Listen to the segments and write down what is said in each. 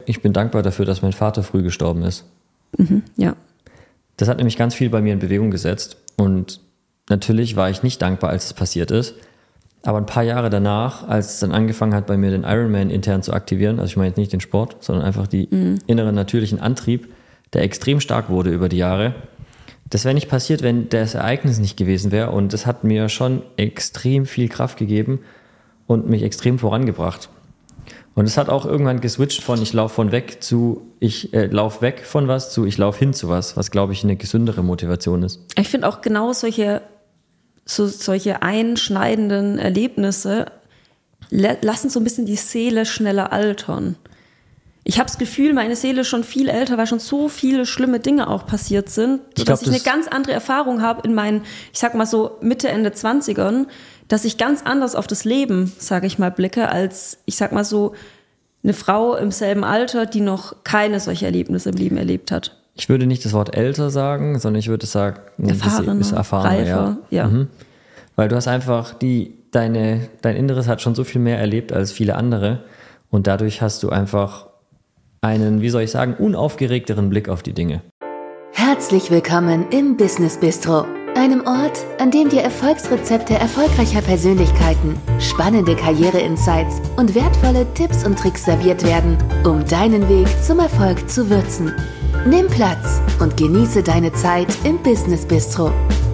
ich bin dankbar dafür, dass mein Vater früh gestorben ist. Ja. Das hat nämlich ganz viel bei mir in Bewegung gesetzt. Und natürlich war ich nicht dankbar, als es passiert ist. Aber ein paar Jahre danach, als es dann angefangen hat, bei mir den Ironman intern zu aktivieren, also ich meine jetzt nicht den Sport, sondern einfach den inneren natürlichen Antrieb, der extrem stark wurde über die Jahre. Das wäre nicht passiert, wenn das Ereignis nicht gewesen wäre. Und das hat mir schon extrem viel Kraft gegeben und mich extrem vorangebracht. Und es hat auch irgendwann geswitcht von ich laufe von weg zu ich laufe weg von was zu ich laufe hin zu was glaube ich eine gesündere Motivation ist. Ich finde auch genau solche einschneidenden Erlebnisse lassen so ein bisschen die Seele schneller altern. Ich habe das Gefühl, meine Seele ist schon viel älter, weil schon so viele schlimme Dinge auch passiert sind, dass ich eine ganz andere Erfahrung habe in meinen, ich sag mal so Mitte, Ende 20ern, dass ich ganz anders auf das Leben, sage ich mal, blicke, als, ich sag mal so, eine Frau im selben Alter, die noch keine solche Erlebnisse im Leben erlebt hat. Ich würde nicht das Wort älter sagen, sondern ich würde sagen, erfahrener, reifer, ja. Weil du hast einfach dein Inneres hat schon so viel mehr erlebt als viele andere und dadurch hast du einfach einen, wie soll ich sagen, unaufgeregteren Blick auf die Dinge. Herzlich willkommen im Business Bistro, einem Ort, an dem dir Erfolgsrezepte erfolgreicher Persönlichkeiten, spannende Karriere-Insights und wertvolle Tipps und Tricks serviert werden, um deinen Weg zum Erfolg zu würzen. Nimm Platz und genieße deine Zeit im Business Bistro.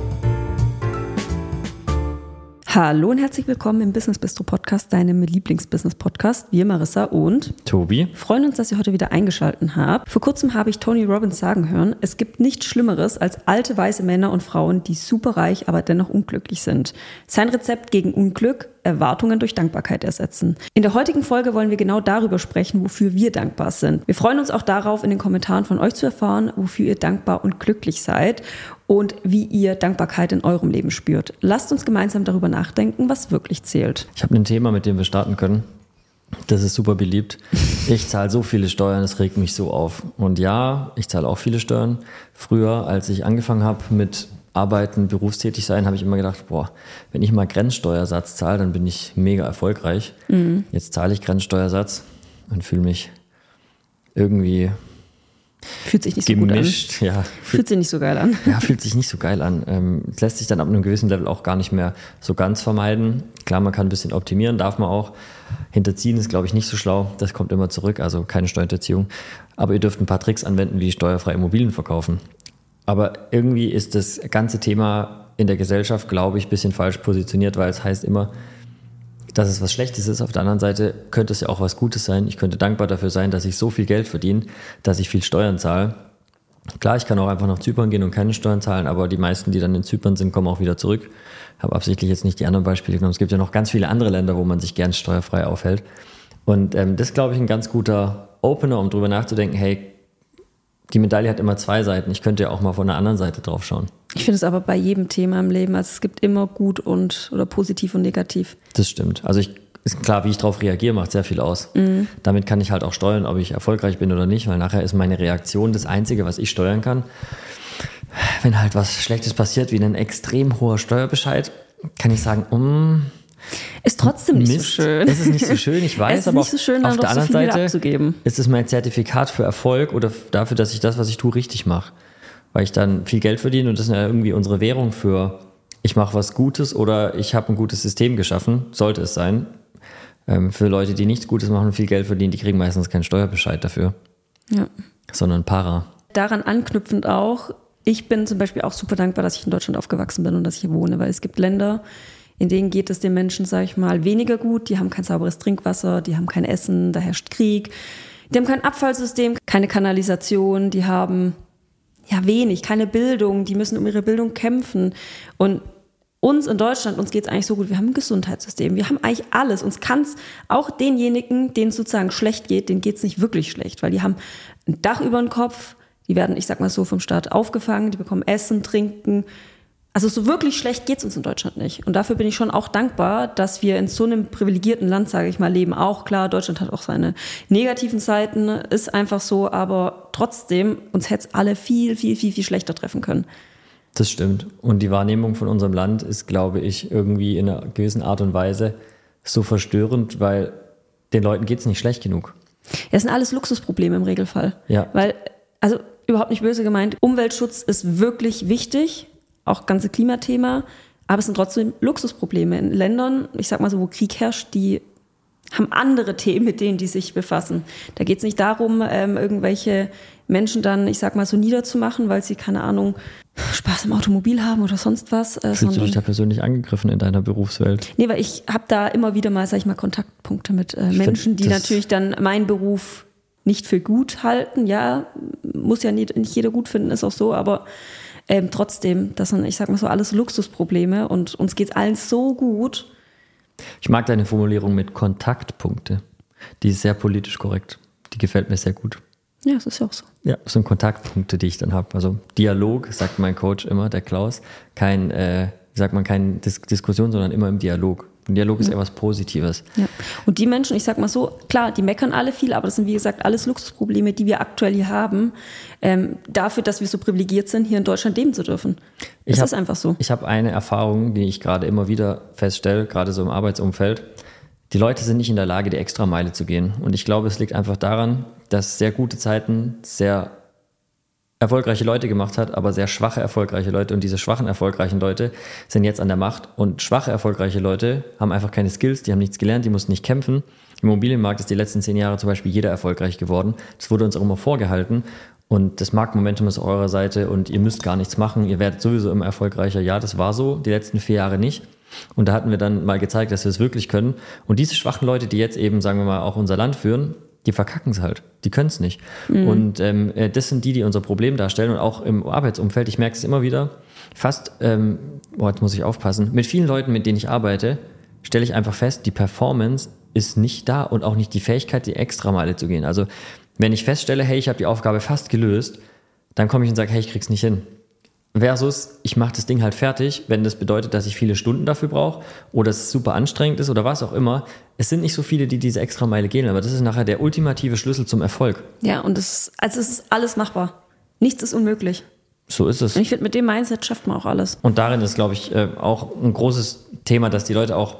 Hallo und herzlich willkommen im Business Bistro Podcast, deinem Lieblings-Business-Podcast. Wir, Marissa und Tobi, freuen uns, dass ihr heute wieder eingeschaltet habt. Vor kurzem habe ich Tony Robbins sagen hören, es gibt nichts Schlimmeres als alte, weiße Männer und Frauen, die superreich, aber dennoch unglücklich sind. Sein Rezept gegen Unglück: Erwartungen durch Dankbarkeit ersetzen. In der heutigen Folge wollen wir genau darüber sprechen, wofür wir dankbar sind. Wir freuen uns auch darauf, in den Kommentaren von euch zu erfahren, wofür ihr dankbar und glücklich seid und wie ihr Dankbarkeit in eurem Leben spürt. Lasst uns gemeinsam darüber nachdenken, was wirklich zählt. Ich habe ein Thema, mit dem wir starten können. Das ist super beliebt. Ich zahle so viele Steuern, das regt mich so auf. Und ja, ich zahle auch viele Steuern. Früher, als ich angefangen habe mit Arbeiten, berufstätig sein, habe ich immer gedacht, wenn ich mal Grenzsteuersatz zahle, dann bin ich mega erfolgreich. Jetzt zahle ich Grenzsteuersatz und fühle mich irgendwie fühlt sich nicht gemischt. So gut an. Ja, fühlt sich nicht so geil an. Ja, fühlt sich nicht so geil an. Es lässt sich dann ab einem gewissen Level auch gar nicht mehr so ganz vermeiden. Klar, man kann ein bisschen optimieren, darf man auch. Hinterziehen ist, glaube ich, nicht so schlau. Das kommt immer zurück, also keine Steuerhinterziehung. Aber ihr dürft ein paar Tricks anwenden, wie steuerfrei Immobilien verkaufen. Aber irgendwie ist das ganze Thema in der Gesellschaft, glaube ich, ein bisschen falsch positioniert, weil es heißt immer, dass es was Schlechtes ist. Auf der anderen Seite könnte es ja auch was Gutes sein. Ich könnte dankbar dafür sein, dass ich so viel Geld verdiene, dass ich viel Steuern zahle. Klar, ich kann auch einfach nach Zypern gehen und keine Steuern zahlen, aber die meisten, die dann in Zypern sind, kommen auch wieder zurück. Ich habe absichtlich jetzt nicht die anderen Beispiele genommen. Es gibt ja noch ganz viele andere Länder, wo man sich gern steuerfrei aufhält. Und das ist, glaube ich, ein ganz guter Opener, um drüber nachzudenken, hey, die Medaille hat immer zwei Seiten. Ich könnte ja auch mal von der anderen Seite drauf schauen. Ich finde es aber bei jedem Thema im Leben. Also es gibt immer gut oder positiv und negativ. Das stimmt. Also ist klar, wie ich darauf reagiere, macht sehr viel aus. Damit kann ich halt auch steuern, ob ich erfolgreich bin oder nicht, weil nachher ist meine Reaktion das Einzige, was ich steuern kann. Wenn halt was Schlechtes passiert, wie ein extrem hoher Steuerbescheid, kann ich sagen, ist trotzdem nicht so schön. Es ist nicht so schön, ich weiß, aber so schön, auf der anderen so Seite abzugeben. Ist es mein Zertifikat für Erfolg oder dafür, dass ich das, was ich tue, richtig mache. Weil ich dann viel Geld verdiene und das ist ja irgendwie unsere Währung für, ich mache was Gutes oder ich habe ein gutes System geschaffen, sollte es sein. Für Leute, die nichts Gutes machen und viel Geld verdienen, die kriegen meistens keinen Steuerbescheid dafür, sondern Para. Daran anknüpfend auch, ich bin zum Beispiel auch super dankbar, dass ich in Deutschland aufgewachsen bin und dass ich hier wohne, weil es gibt Länder, in denen geht es den Menschen, sage ich mal, weniger gut. Die haben kein sauberes Trinkwasser, die haben kein Essen, da herrscht Krieg. Die haben kein Abfallsystem, keine Kanalisation, die haben wenig, keine Bildung, die müssen um ihre Bildung kämpfen. Und uns in Deutschland, uns geht es eigentlich so gut, wir haben ein Gesundheitssystem, wir haben eigentlich alles. Uns kann es auch denjenigen, denen es sozusagen schlecht geht, denen geht es nicht wirklich schlecht, weil die haben ein Dach über den Kopf, die werden, ich sag mal so, vom Staat aufgefangen, die bekommen Essen, Trinken. Also so wirklich schlecht geht es uns in Deutschland nicht. Und dafür bin ich schon auch dankbar, dass wir in so einem privilegierten Land, sage ich mal, leben. Auch klar, Deutschland hat auch seine negativen Seiten, ist einfach so, aber trotzdem, uns hätte es alle viel, viel, viel, viel schlechter treffen können. Das stimmt. Und die Wahrnehmung von unserem Land ist, glaube ich, irgendwie in einer gewissen Art und Weise so verstörend, weil den Leuten geht es nicht schlecht genug. Das sind alles Luxusprobleme im Regelfall. Ja. Weil, also überhaupt nicht böse gemeint, Umweltschutz ist wirklich wichtig, auch ganze Klimathema, aber es sind trotzdem Luxusprobleme. In Ländern, ich sag mal so, wo Krieg herrscht, die haben andere Themen, mit denen die sich befassen. Da geht es nicht darum, irgendwelche Menschen dann, ich sag mal, so niederzumachen, weil sie, keine Ahnung, Spaß im Automobil haben oder sonst was. Fühlst du dich da persönlich angegriffen in deiner Berufswelt? Nee, weil ich habe da immer wieder mal, sag ich mal, Kontaktpunkte mit Menschen, die natürlich dann meinen Beruf nicht für gut halten. Ja, muss ja nicht jeder gut finden, ist auch so, aber trotzdem, das sind, ich sag mal so, alles Luxusprobleme und uns geht's allen so gut. Ich mag deine Formulierung mit Kontaktpunkte. Die ist sehr politisch korrekt. Die gefällt mir sehr gut. Ja, das ist ja auch so. Ja, das sind Kontaktpunkte, die ich dann habe. Also Dialog, sagt mein Coach immer, der Klaus. Keine Diskussion, sondern immer im Dialog. Ein Dialog ist eher was Positives. Ja. Und die Menschen, ich sag mal so, klar, die meckern alle viel, aber das sind, wie gesagt, alles Luxusprobleme, die wir aktuell hier haben, dafür, dass wir so privilegiert sind, hier in Deutschland leben zu dürfen. Das ist einfach so. Ich habe eine Erfahrung, die ich gerade immer wieder feststelle, gerade so im Arbeitsumfeld. Die Leute sind nicht in der Lage, die Extrameile zu gehen. Und ich glaube, es liegt einfach daran, dass sehr gute Zeiten sehr erfolgreiche Leute gemacht hat, aber sehr schwache, erfolgreiche Leute. Und diese schwachen, erfolgreichen Leute sind jetzt an der Macht. Und schwache, erfolgreiche Leute haben einfach keine Skills, die haben nichts gelernt, die mussten nicht kämpfen. Im Immobilienmarkt ist die letzten 10 Jahre zum Beispiel jeder erfolgreich geworden. Das wurde uns auch immer vorgehalten. Und das Marktmomentum ist auf eurer Seite und ihr müsst gar nichts machen. Ihr werdet sowieso immer erfolgreicher. Ja, das war so, die letzten 4 Jahre nicht. Und da hatten wir dann mal gezeigt, dass wir es wirklich können. Und diese schwachen Leute, die jetzt eben, sagen wir mal, auch unser Land führen, die verkacken es halt. Die können es nicht. Mhm. Und das sind die unser Problem darstellen. Und auch im Arbeitsumfeld, ich merke es immer wieder, fast, jetzt muss ich aufpassen, mit vielen Leuten, mit denen ich arbeite, stelle ich einfach fest, die Performance ist nicht da und auch nicht die Fähigkeit, die Extrameile zu gehen. Also wenn ich feststelle, hey, ich habe die Aufgabe fast gelöst, dann komme ich und sage, hey, ich krieg's nicht hin. Versus, ich mache das Ding halt fertig, wenn das bedeutet, dass ich viele Stunden dafür brauche oder es super anstrengend ist oder was auch immer. Es sind nicht so viele, die diese Extrameile gehen, aber das ist nachher der ultimative Schlüssel zum Erfolg. Ja, und es ist alles machbar. Nichts ist unmöglich. So ist es. Und ich finde, mit dem Mindset schafft man auch alles. Und darin ist, glaube ich, auch ein großes Thema, dass die Leute auch,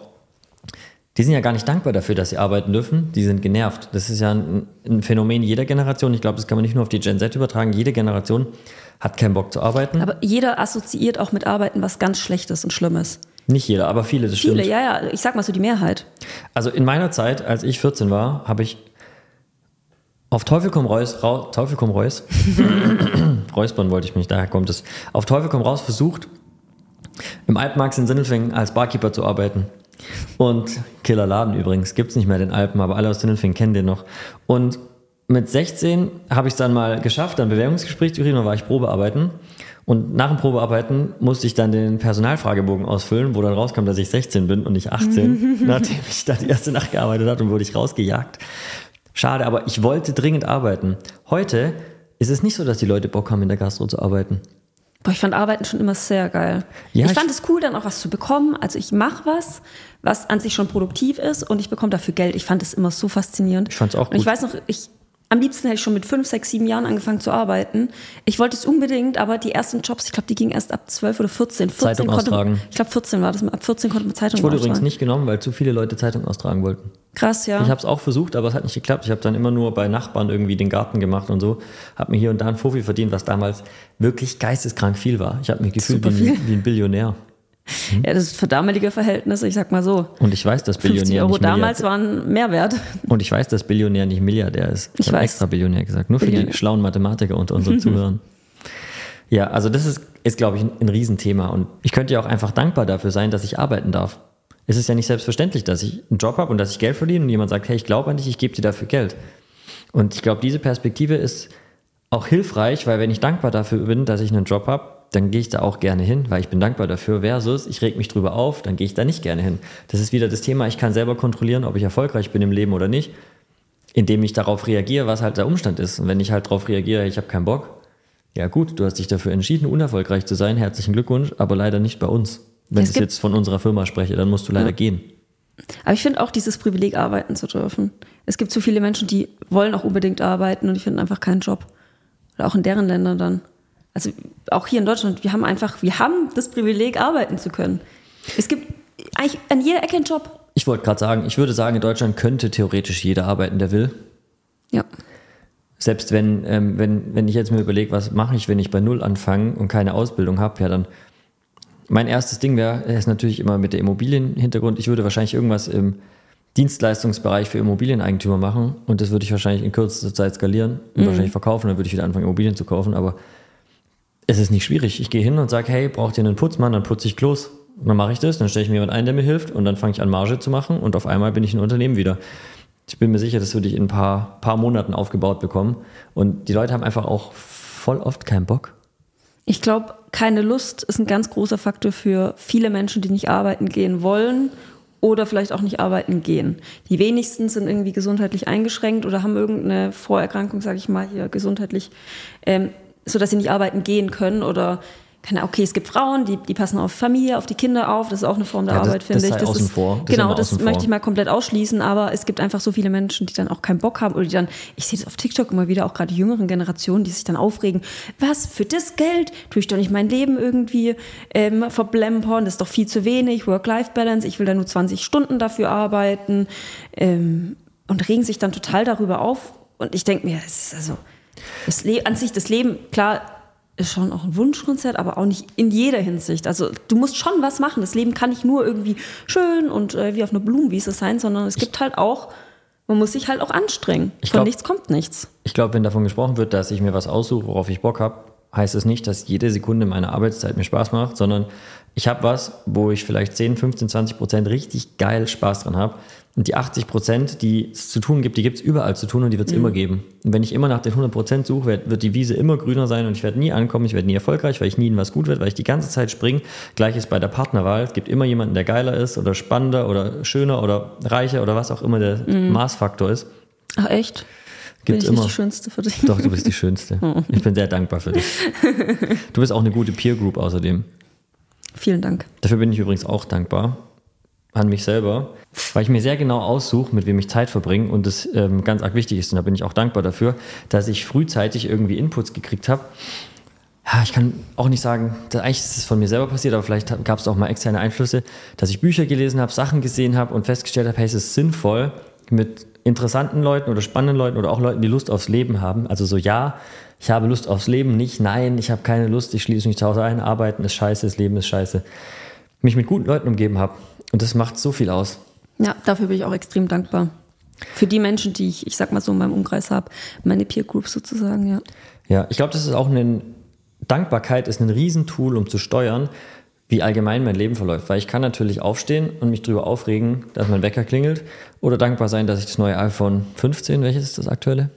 die sind ja gar nicht dankbar dafür, dass sie arbeiten dürfen. Die sind genervt. Das ist ja ein Phänomen jeder Generation. Ich glaube, das kann man nicht nur auf die Gen Z übertragen. Jede Generation hat keinen Bock zu arbeiten. Aber jeder assoziiert auch mit Arbeiten was ganz Schlechtes und Schlimmes. Nicht jeder, aber viele, das stimmt. Viele, ja. Ich sag mal so die Mehrheit. Also in meiner Zeit, als ich 14 war, habe ich auf Teufel komm raus, Räuspern wollte ich mich, daher kommt es, auf Teufel komm raus versucht, im Alpenmarkt in Sindelfingen als Barkeeper zu arbeiten. Und Killerladen übrigens, gibt's nicht mehr den Alpen, aber alle aus Sindelfingen kennen den noch. Und mit 16 habe ich es dann mal geschafft, ein Bewerbungsgespräch zu kriegen, dann war ich Probearbeiten. Und nach dem Probearbeiten musste ich dann den Personalfragebogen ausfüllen, wo dann rauskam, dass ich 16 bin und nicht 18, nachdem ich da die erste Nacht gearbeitet habe und wurde ich rausgejagt. Schade, aber ich wollte dringend arbeiten. Heute ist es nicht so, dass die Leute Bock haben, in der Gastro zu arbeiten. Boah, ich fand Arbeiten schon immer sehr geil. Ja, ich fand es cool, dann auch was zu bekommen. Also ich mache was an sich schon produktiv ist und ich bekomme dafür Geld. Ich fand es immer so faszinierend. Ich fand es auch gut. Und ich weiß noch, am liebsten hätte ich schon mit 5, 6, 7 Jahren angefangen zu arbeiten. Ich wollte es unbedingt, aber die ersten Jobs, ich glaube, die gingen erst ab 12 oder 14. Zeitung austragen. Ich glaube, 14 war das. Ab 14 konnte man Zeitung austragen. Ich wurde übrigens nicht genommen, weil zu viele Leute Zeitung austragen wollten. Krass, ja. Ich habe es auch versucht, aber es hat nicht geklappt. Ich habe dann immer nur bei Nachbarn irgendwie den Garten gemacht und so. Habe mir hier und da ein Fuffi verdient, was damals wirklich geisteskrank viel war. Ich habe mich gefühlt wie ein Billionär. Ja, das ist für damalige Verhältnisse, ich sag mal so. Und ich weiß, dass Billionär 50 Euro nicht damals waren Mehrwert. Und ich weiß, dass Billionär nicht Milliardär ist. Ich habe extra Billionär gesagt. Nur für die schlauen Mathematiker unter unseren Zuhörern. Ja, also das ist, glaube ich, ein Riesenthema. Und ich könnte ja auch einfach dankbar dafür sein, dass ich arbeiten darf. Es ist ja nicht selbstverständlich, dass ich einen Job habe und dass ich Geld verdiene und jemand sagt, hey, ich glaube an dich, ich gebe dir dafür Geld. Und ich glaube, diese Perspektive ist auch hilfreich, weil wenn ich dankbar dafür bin, dass ich einen Job habe, dann gehe ich da auch gerne hin, weil ich bin dankbar dafür, versus ich reg mich drüber auf, dann gehe ich da nicht gerne hin. Das ist wieder das Thema, ich kann selber kontrollieren, ob ich erfolgreich bin im Leben oder nicht, indem ich darauf reagiere, was halt der Umstand ist. Und wenn ich halt darauf reagiere, ich habe keinen Bock, ja gut, du hast dich dafür entschieden, unerfolgreich zu sein, herzlichen Glückwunsch, aber leider nicht bei uns. Wenn ich jetzt von unserer Firma spreche, dann musst du leider gehen. Aber ich finde auch dieses Privileg, arbeiten zu dürfen. Es gibt so viele Menschen, die wollen auch unbedingt arbeiten und die finden einfach keinen Job. Oder auch in deren Ländern dann. Also auch hier in Deutschland, wir haben das Privileg, arbeiten zu können. Es gibt eigentlich an jeder Ecke einen Job. Ich wollte gerade sagen, ich würde sagen, in Deutschland könnte theoretisch jeder arbeiten, der will. Ja. Selbst wenn ich jetzt mir überlege, was mache ich, wenn ich bei Null anfange und keine Ausbildung habe, ja dann, mein erstes Ding ist natürlich immer mit der Immobilienhintergrund. Ich würde wahrscheinlich irgendwas im Dienstleistungsbereich für Immobilieneigentümer machen und das würde ich wahrscheinlich in kürzester Zeit skalieren und wahrscheinlich verkaufen, dann würde ich wieder anfangen, Immobilien zu kaufen, aber es ist nicht schwierig. Ich gehe hin und sage, hey, braucht ihr einen Putzmann, dann putze ich Klos. Und dann mache ich das, dann stelle ich mir jemand ein, der mir hilft und dann fange ich an, Marge zu machen und auf einmal bin ich ein Unternehmen wieder. Ich bin mir sicher, das würde ich in ein paar Monaten aufgebaut bekommen. Und die Leute haben einfach auch voll oft keinen Bock. Ich glaube, keine Lust ist ein ganz großer Faktor für viele Menschen, die nicht arbeiten gehen wollen oder vielleicht auch nicht arbeiten gehen. Die wenigsten sind irgendwie gesundheitlich eingeschränkt oder haben irgendeine Vorerkrankung, sage ich mal, hier gesundheitlich, sodass sie nicht arbeiten gehen können oder okay, es gibt Frauen, die passen auf Familie, auf die Kinder auf, das ist auch eine Form der Arbeit, finde ich. Das sei außen vor. Genau, das möchte ich mal komplett ausschließen, aber es gibt einfach so viele Menschen, die dann auch keinen Bock haben oder die dann, ich sehe das auf TikTok immer wieder, auch gerade die jüngeren Generationen, die sich dann aufregen, was, für das Geld tue ich doch nicht mein Leben irgendwie verblempern, das ist doch viel zu wenig, Work-Life-Balance, ich will da nur 20 Stunden dafür arbeiten und regen sich dann total darüber auf und ich denke mir, es ist also, an sich das Leben, klar, ist schon auch ein Wunschkonzert, aber auch nicht in jeder Hinsicht. Also du musst schon was machen. Das Leben kann nicht nur irgendwie schön und wie auf einer Blumenwiese sein, sondern es gibt halt auch, man muss sich halt auch anstrengen. Von nichts kommt nichts. Ich glaube, wenn davon gesprochen wird, dass ich mir was aussuche, worauf ich Bock habe, heißt es nicht, dass jede Sekunde meiner Arbeitszeit mir Spaß macht, sondern ich habe was, wo ich vielleicht 10, 15, 20% richtig geil Spaß dran habe. Und die 80%, die es zu tun gibt, die gibt es überall zu tun und die wird es immer geben. Und wenn ich immer nach den 100% suche, wird die Wiese immer grüner sein und ich werde nie ankommen, ich werde nie erfolgreich, weil ich nie in was gut werde, weil ich die ganze Zeit springe. Gleiches bei der Partnerwahl. Es gibt immer jemanden, der geiler ist oder spannender oder schöner oder reicher oder was auch immer der Maßfaktor ist. Ach echt? Bin ich nicht die Schönste für dich? Doch, du bist die Schönste. Ich bin sehr dankbar für dich. Du bist auch eine gute Peer Group außerdem. Vielen Dank. Dafür bin ich übrigens auch dankbar an mich selber, weil ich mir sehr genau aussuche, mit wem ich Zeit verbringe und das ganz arg wichtig ist. Und da bin ich auch dankbar dafür, dass ich frühzeitig irgendwie Inputs gekriegt habe. Ja, ich kann auch nicht sagen, eigentlich ist es von mir selber passiert, aber vielleicht gab es auch mal externe Einflüsse, dass ich Bücher gelesen habe, Sachen gesehen habe und festgestellt habe, hey, es ist sinnvoll, mit interessanten Leuten oder spannenden Leuten oder auch Leuten, die Lust aufs Leben haben. Also so, ja, ich habe Lust aufs Leben, nicht nein, ich habe keine Lust, ich schließe mich zu Hause ein, arbeiten ist scheiße, das Leben ist scheiße. Mich mit guten Leuten umgeben habe. Und das macht so viel aus. Ja, dafür bin ich auch extrem dankbar. Für die Menschen, die ich sag mal so in meinem Umkreis habe, meine Peer Group sozusagen, ja. Ja, ich glaube, das ist auch Dankbarkeit ist ein Riesentool, um zu steuern, wie allgemein mein Leben verläuft. Weil ich kann natürlich aufstehen und mich darüber aufregen, dass mein Wecker klingelt oder dankbar sein, dass ich das neue iPhone 15, welches ist das aktuelle?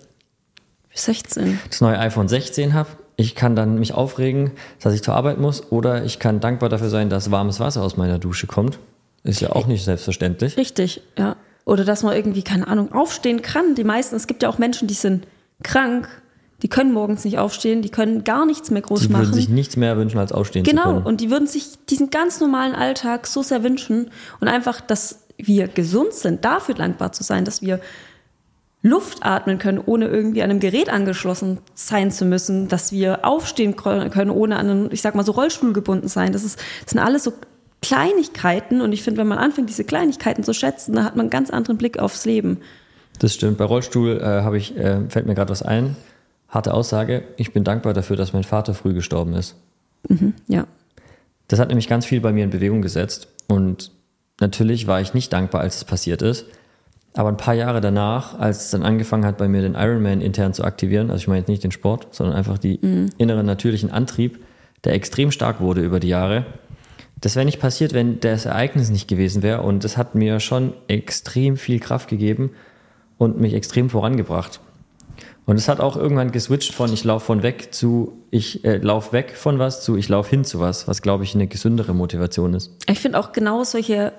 16. Das neue iPhone 16 habe. Ich kann dann mich aufregen, dass ich zur Arbeit muss oder ich kann dankbar dafür sein, dass warmes Wasser aus meiner Dusche kommt. Ist ja auch nicht selbstverständlich. Richtig, ja. Oder dass man irgendwie, keine Ahnung, aufstehen kann. Es gibt ja auch Menschen, die sind krank, die können morgens nicht aufstehen, die können gar nichts mehr groß machen. Die würden sich nichts mehr wünschen, als aufstehen zu können. Genau, und die würden sich diesen ganz normalen Alltag so sehr wünschen und einfach, dass wir gesund sind, dafür dankbar zu sein, dass wir Luft atmen können, ohne irgendwie an einem Gerät angeschlossen sein zu müssen, dass wir aufstehen können, ohne an einen, ich sag mal so, Rollstuhl gebunden sein. Das sind alles so Kleinigkeiten und ich finde, wenn man anfängt, diese Kleinigkeiten zu schätzen, dann hat man einen ganz anderen Blick aufs Leben. Das stimmt. Bei Rollstuhl fällt mir gerade was ein. Harte Aussage. Ich bin dankbar dafür, dass mein Vater früh gestorben ist. Ja. Das hat nämlich ganz viel bei mir in Bewegung gesetzt und natürlich war ich nicht dankbar, als es passiert ist. Aber ein paar Jahre danach, als es dann angefangen hat, bei mir den Ironman intern zu aktivieren, also ich meine jetzt nicht den Sport, sondern einfach den inneren natürlichen Antrieb, der extrem stark wurde über die Jahre. Das wäre nicht passiert, wenn das Ereignis nicht gewesen wäre und das hat mir schon extrem viel Kraft gegeben und mich extrem vorangebracht. Und es hat auch irgendwann geswitcht von ich laufe weg zu ich laufe weg von was zu ich laufe hin zu was glaube ich eine gesündere Motivation ist. Ich finde auch genau solche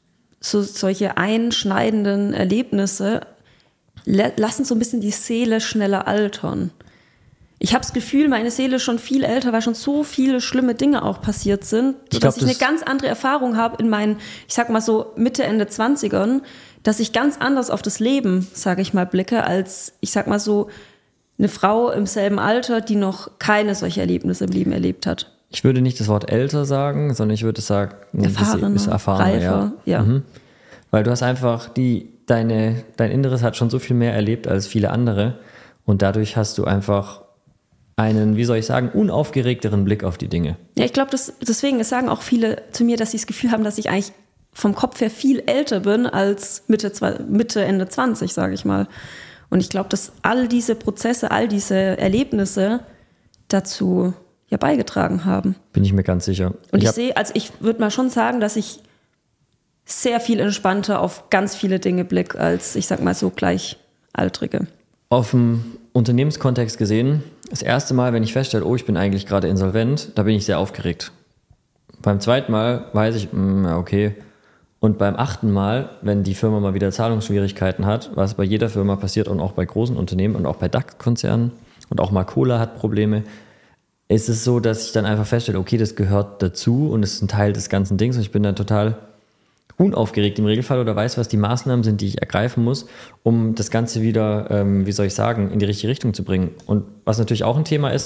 einschneidenden Erlebnisse lassen so ein bisschen die Seele schneller altern. Ich habe das Gefühl, meine Seele ist schon viel älter, weil schon so viele schlimme Dinge auch passiert sind, dass ich eine ganz andere Erfahrung habe in meinen, ich sag mal so Mitte, Ende 20ern, dass ich ganz anders auf das Leben, sage ich mal, blicke, als, ich sag mal so, eine Frau im selben Alter, die noch keine solche Erlebnisse im Leben erlebt hat. Ich würde nicht das Wort älter sagen, sondern ich würde sagen, erfahrener, erfahrener, reifer, ja. Weil du hast einfach die dein Inneres hat schon so viel mehr erlebt als viele andere und dadurch hast du einfach einen, wie soll ich sagen, unaufgeregteren Blick auf die Dinge. Ja, ich glaube, deswegen sagen auch viele zu mir, dass sie das Gefühl haben, dass ich eigentlich vom Kopf her viel älter bin als Mitte, Ende 20, sage ich mal. Und ich glaube, dass all diese Prozesse, all diese Erlebnisse dazu ja beigetragen haben. Bin ich mir ganz sicher. Und ich würde mal schon sagen, dass ich sehr viel entspannter auf ganz viele Dinge blicke als, ich sag mal so, Gleichaltrige. Auf dem Unternehmenskontext gesehen, das erste Mal, wenn ich feststelle, ich bin eigentlich gerade insolvent, da bin ich sehr aufgeregt. Beim zweiten Mal weiß ich, okay. Und beim 8. Mal, wenn die Firma mal wieder Zahlungsschwierigkeiten hat, was bei jeder Firma passiert und auch bei großen Unternehmen und auch bei DAX-Konzernen und auch Marcola hat Probleme, ist es so, dass ich dann einfach feststelle, okay, das gehört dazu und es ist ein Teil des ganzen Dings und ich bin dann total unaufgeregt im Regelfall oder weiß, was die Maßnahmen sind, die ich ergreifen muss, um das Ganze wieder, in die richtige Richtung zu bringen. Und was natürlich auch ein Thema ist,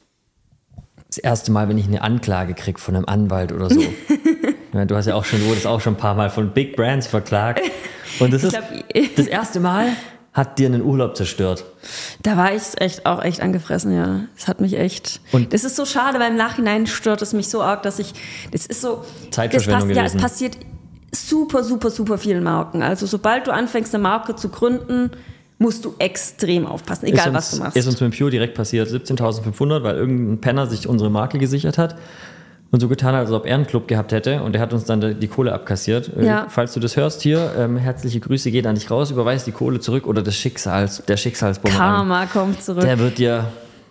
das erste Mal, wenn ich eine Anklage kriege von einem Anwalt oder so. Ja, du wurdest auch schon ein paar Mal von Big Brands verklagt. Und das erste Mal hat dir einen Urlaub zerstört. Da war ich echt angefressen, ja. Das hat mich echt... Und das ist so schade, weil im Nachhinein stört es mich so arg, dass das ist so... Zeitverschwendung gewesen. Ja, es passiert super, super, super vielen Marken. Also sobald du anfängst, eine Marke zu gründen, musst du extrem aufpassen, egal was du machst. Ist uns mit Pure direkt passiert, 17.500, weil irgendein Penner sich unsere Marke gesichert hat und so getan hat, als ob er einen Club gehabt hätte und der hat uns dann die Kohle abkassiert. Ja. Falls du das hörst hier, herzliche Grüße geht an dich raus, überweis die Kohle zurück oder der Schicksalsbumerang. Karma kommt zurück. Der wird dir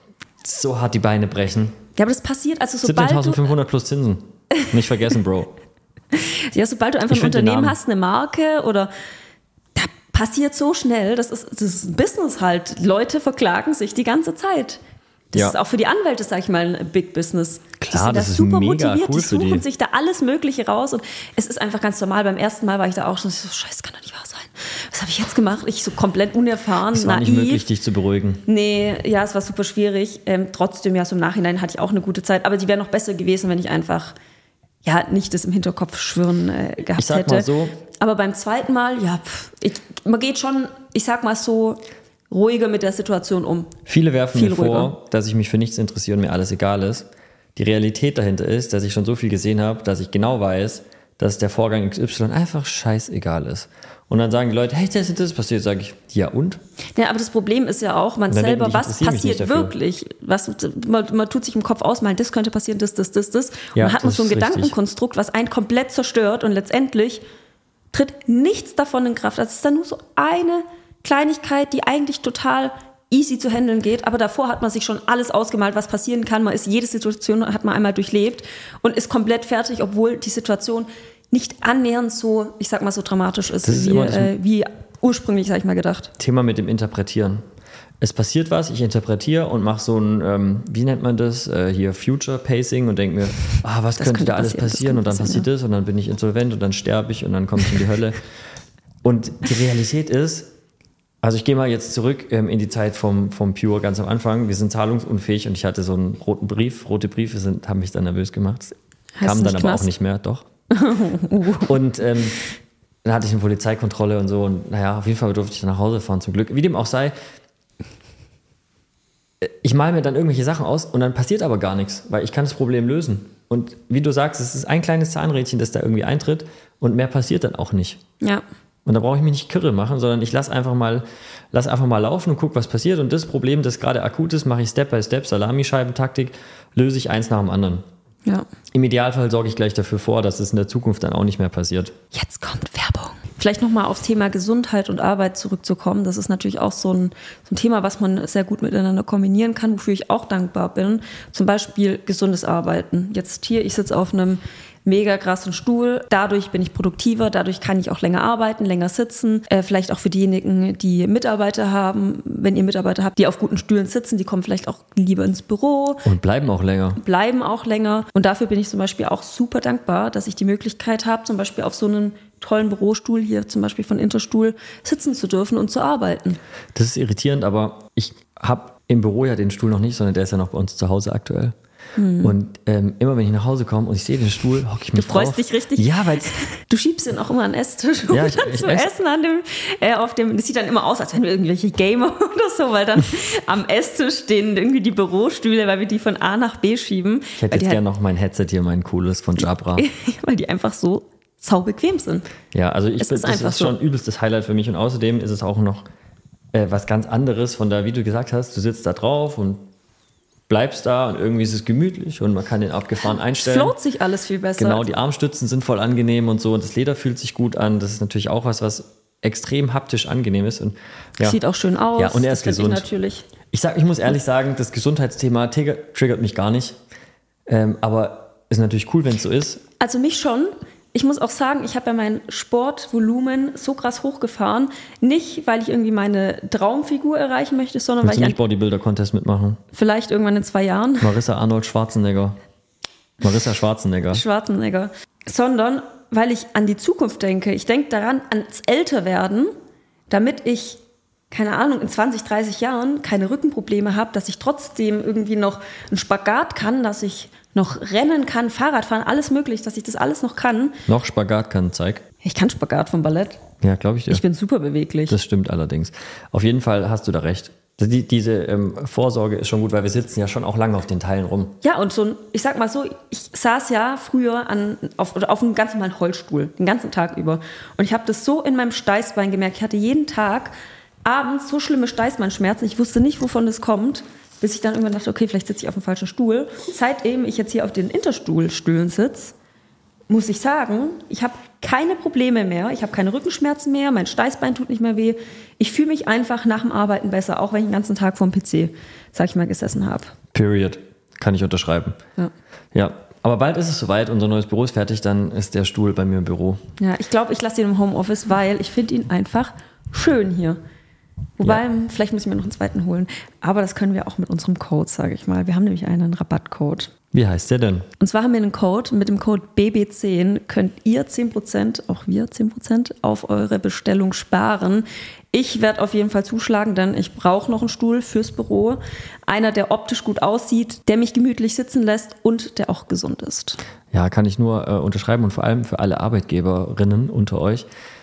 so hart die Beine brechen. Ja, aber das passiert, also sobald 17.500 plus Zinsen. Nicht vergessen, Bro. Ja, sobald du einfach ein Unternehmen hast, eine Marke oder da passiert so schnell, das ist ein Business halt. Leute verklagen sich die ganze Zeit. Das ist auch für die Anwälte, sag ich mal, ein Big Business. Klar, die sind das ist super mega motiviert, cool die suchen sich da alles Mögliche raus und es ist einfach ganz normal. Beim ersten Mal war ich da auch schon so, scheiße, kann doch nicht wahr sein. Was habe ich jetzt gemacht? Ich so komplett unerfahren, naiv. Es war nicht möglich, dich zu beruhigen. Nee, ja, es war super schwierig. Trotzdem, ja, so im Nachhinein hatte ich auch eine gute Zeit, aber die wäre noch besser gewesen, wenn ich einfach nicht das im Hinterkopf schwirren gehabt hätte. Ich sag mal so. Aber beim zweiten Mal, man geht schon, ich sag mal so, ruhiger mit der Situation um. Viele werfen mir vor, dass ich mich für nichts interessiere und mir alles egal ist. Die Realität dahinter ist, dass ich schon so viel gesehen habe, dass ich genau weiß, dass der Vorgang XY einfach scheißegal ist. Und dann sagen die Leute, hey, das ist passiert, sage ich, ja und? Ja, aber das Problem ist ja auch, man selber, was passiert wirklich? Man tut sich im Kopf ausmalen, das könnte passieren, das. Und dann hat man so ein Gedankenkonstrukt, was einen komplett zerstört und letztendlich tritt nichts davon in Kraft. Das ist dann nur so eine Kleinigkeit, die eigentlich total easy zu handeln geht, aber davor hat man sich schon alles ausgemalt, was passieren kann. Jede Situation hat man einmal durchlebt und ist komplett fertig, obwohl die Situation nicht annähernd so, ich sag mal, so dramatisch ist wie ursprünglich, sag ich mal, gedacht. Thema mit dem Interpretieren. Es passiert was, ich interpretiere und mache so ein, wie nennt man das, hier Future Pacing und denke mir, was könnte da alles passieren und dann passiert das und dann bin ich insolvent und dann sterbe ich und dann komme ich in die Hölle. Und die Realität ist, also ich gehe mal jetzt zurück in die Zeit vom Pure ganz am Anfang. Wir sind zahlungsunfähig und ich hatte so einen roten Brief. Rote Briefe haben mich dann nervös gemacht. Kamen dann aber auch nicht mehr, doch. Und dann hatte ich eine Polizeikontrolle und so. Und auf jeden Fall durfte ich dann nach Hause fahren, zum Glück. Wie dem auch sei, ich male mir dann irgendwelche Sachen aus und dann passiert aber gar nichts, weil ich kann das Problem lösen. Und wie du sagst, es ist ein kleines Zahnrädchen, das da irgendwie eintritt und mehr passiert dann auch nicht. Ja. Und da brauche ich mich nicht kirre machen, sondern ich lass einfach mal laufen und gucke, was passiert. Und das Problem, das gerade akut ist, mache ich Step by Step, Salamischeibentaktik, löse ich eins nach dem anderen. Ja. Im Idealfall sorge ich gleich dafür vor, dass es in der Zukunft dann auch nicht mehr passiert. Jetzt kommt Werbung. Vielleicht nochmal aufs Thema Gesundheit und Arbeit zurückzukommen. Das ist natürlich auch so ein Thema, was man sehr gut miteinander kombinieren kann, wofür ich auch dankbar bin. Zum Beispiel gesundes Arbeiten. Jetzt hier, ich sitze auf einem mega krassen Stuhl. Dadurch bin ich produktiver, dadurch kann ich auch länger arbeiten, länger sitzen. Vielleicht auch für diejenigen, die Mitarbeiter haben. Wenn ihr Mitarbeiter habt, die auf guten Stühlen sitzen, die kommen vielleicht auch lieber ins Büro. Und bleiben auch länger. Und dafür bin ich zum Beispiel auch super dankbar, dass ich die Möglichkeit habe, zum Beispiel auf so einem tollen Bürostuhl, hier zum Beispiel von Interstuhl, sitzen zu dürfen und zu arbeiten. Das ist irritierend, aber ich habe im Büro ja den Stuhl noch nicht, sondern der ist ja noch bei uns zu Hause aktuell. Und immer wenn ich nach Hause komme und ich sehe den Stuhl, hocke ich mich drauf. Du freust dich richtig? Ja, weil du schiebst ihn auch immer an den Esstisch, um Ja, dann zu essen auf dem, das sieht dann immer aus, als wenn wir irgendwelche Gamer oder so, weil dann am Esstisch stehen irgendwie die Bürostühle, weil wir die von A nach B schieben. ich hätte jetzt gerne noch mein Headset hier, mein cooles von Jabra. Weil die einfach so saubequem sind. Ja, also Es ist das einfach ist schon übelstes Highlight für mich und außerdem ist es auch noch was ganz anderes von da, wie du gesagt hast, du sitzt da drauf und bleibst da und irgendwie ist es gemütlich und man kann den abgefahren einstellen. Float sich alles viel besser. Genau, die Armstützen sind voll angenehm und so und das Leder fühlt sich gut an. Das ist natürlich auch was extrem haptisch angenehm ist. Und, ja. Sieht auch schön aus. Ja, und er ist das finde gesund. ich natürlich. Ich muss ehrlich sagen, das Gesundheitsthema triggert mich gar nicht. Aber ist natürlich cool, wenn es so ist. Also mich schon. Ich muss auch sagen, ich habe ja mein Sportvolumen so krass hochgefahren. Nicht, weil ich irgendwie meine Traumfigur erreichen möchte, sondern Willst du weil nicht Bodybuilder-Contest mitmachen? vielleicht irgendwann in 2 Jahren Marissa Schwarzenegger. Sondern weil ich an die Zukunft denke. Ich denke daran, ans Älterwerden, damit ich, keine Ahnung, in 20, 30 Jahren keine Rückenprobleme habe, dass ich trotzdem irgendwie noch einen Spagat kann, dass ich noch rennen kann, Fahrrad fahren, alles möglich, dass ich das alles noch kann. Noch Spagat kann, zeig. Ich kann Spagat vom Ballett. Ja, glaube ich dir. Ich bin super beweglich. Das stimmt allerdings. Auf jeden Fall hast du da recht. Diese Vorsorge ist schon gut, weil wir sitzen ja schon auch lange auf den Teilen rum. Ja, und so, ich sag mal so, ich saß ja früher auf einem ganz normalen Holzstuhl, den ganzen Tag über. Und ich habe das so in meinem Steißbein gemerkt. Ich hatte jeden Tag abends so schlimme Steißbeinschmerzen. Ich wusste nicht, wovon das kommt, bis ich dann irgendwann dachte, okay, vielleicht sitze ich auf dem falschen Stuhl. Seitdem ich jetzt hier auf den Interstuhlstühlen sitze, muss ich sagen, ich habe keine Probleme mehr, ich habe keine Rückenschmerzen mehr, mein Steißbein tut nicht mehr weh. Ich fühle mich einfach nach dem Arbeiten besser, auch wenn ich den ganzen Tag vorm PC, sag ich mal, gesessen habe. Period. Kann ich unterschreiben. Ja. Aber bald ist es soweit, unser neues Büro ist fertig, dann ist der Stuhl bei mir im Büro. Ja, ich glaube, ich lasse ihn im Homeoffice, weil ich finde ihn einfach schön hier. Wobei, vielleicht muss ich mir noch einen zweiten holen. Aber das können wir auch mit unserem Code, sage ich mal. Wir haben nämlich einen Rabattcode. Wie heißt der denn? Und zwar haben wir einen Code. Mit dem Code BB10 könnt ihr 10%, auch wir 10% auf eure Bestellung sparen. Ich werde auf jeden Fall zuschlagen, denn ich brauche noch einen Stuhl fürs Büro. Einer, der optisch gut aussieht, der mich gemütlich sitzen lässt und der auch gesund ist. Ja, kann ich nur unterschreiben und vor allem für alle Arbeitgeberinnen unter euch.